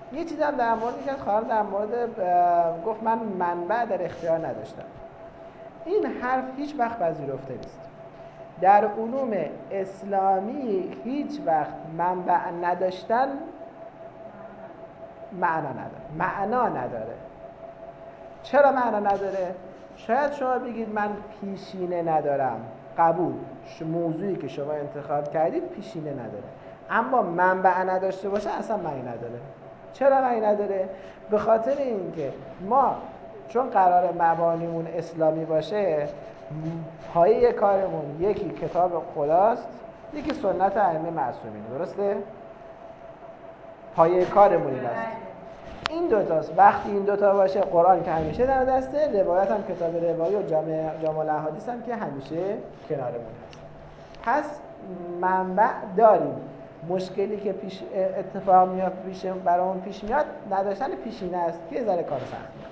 یه چیزی هم در مورد که خواهرم در مورد گفت من منبع در اختیار نداشتم. این حرف هیچ وقت پذیرفته نیست. در علوم اسلامی هیچ وقت منبع نداشتن معنا نداره. چرا معنا نداره؟ شاید شما بگید من پیشینه ندارم، قبول، موضوعی که شما انتخاب کردید پیشینه نداره، اما منبع نداشته باشه اصلا معنی نداره. چرا معنی نداره؟ به خاطر اینکه ما چون قرار مبانیمون اسلامی باشه، پایه کارمون یکی کتاب خداست، یکی سنت ائمه معصومین، درسته؟ پایه کارمون این است. این دوتاست. وقتی این دوتا باشه، قرآن که همیشه در دسته، روایت هم کتاب روایی و جامع الاحادیث هم که همیشه کنارمون هست. پس منبع داریم. مشکلی که اتفاق میاد برامون پیش میاد نداشتن پیشینه است که ذره کار سخت.